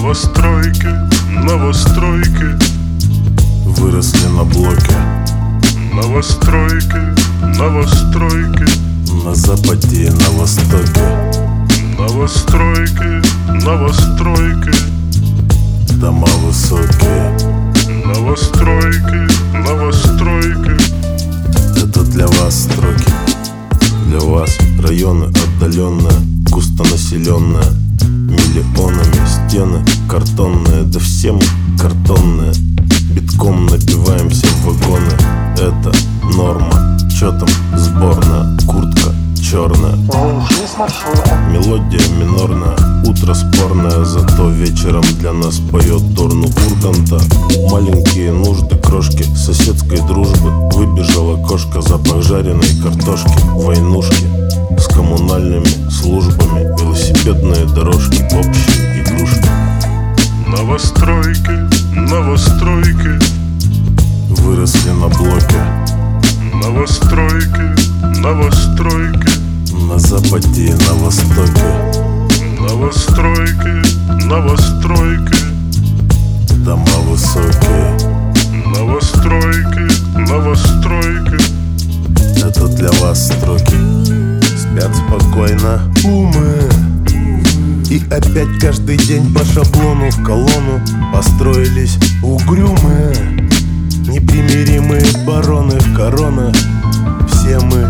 Новостройки, новостройки выросли на блоке. Новостройки, новостройки На западе и на востоке. Новостройки, новостройки Дома высокие. Новостройки, новостройки Это для вас строки. Для вас районы отдаленные, густонаселенные, миллионами стены картонные. Да все мы картонные, битком набиваемся в вагоны. Это норма. Чё там сборная, куртка черная, мелодия минорная, утро спорное, зато вечером для нас поет Дорну Урганта. Маленькие нужды, крошки соседской дружбы. Выбежала кошка, запах жареной картошки. Войнушки с коммунальными службами, велосипедные дорожки, общие игрушки. Новостройки, новостройки Выросли на блоке. Новостройки, новостройки На западе и на востоке. Новостройки, новостройки Дома высокие. Новостройки, новостройки Это для вас строки. Спят спокойно умы. И опять каждый день по шаблону в колонну построились угрюмые, непримиримые бароны в коронах. Все мы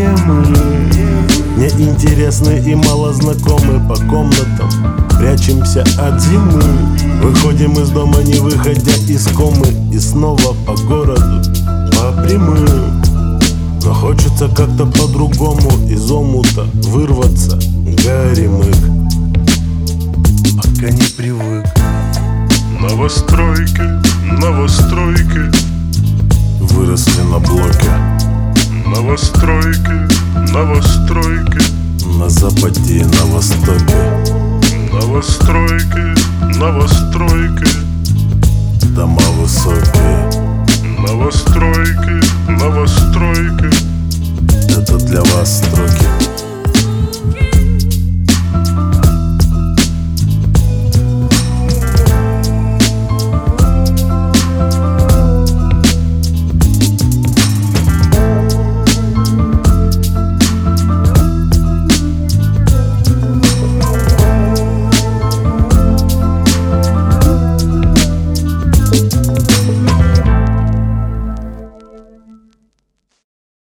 неинтересны и мало знакомы. По комнатам прячемся от зимы. Выходим из дома, не выходя из комы. И снова по городу, по прямым. Но хочется как-то по-другому из омута вырваться. Горемык, пока не привык. Новостройки, новостройки Выросли на блоке. Новостройки, новостройки На западе и на востоке. Новостройки, новостройки